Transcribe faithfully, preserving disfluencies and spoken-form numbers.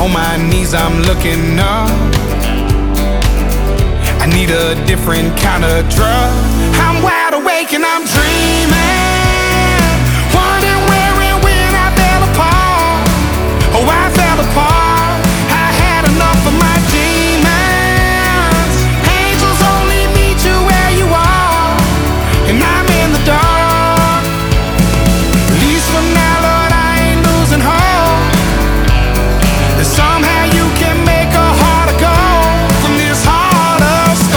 On my knees I'm looking up. I need a different kind of drug. I'm wide awake and I'm drunk.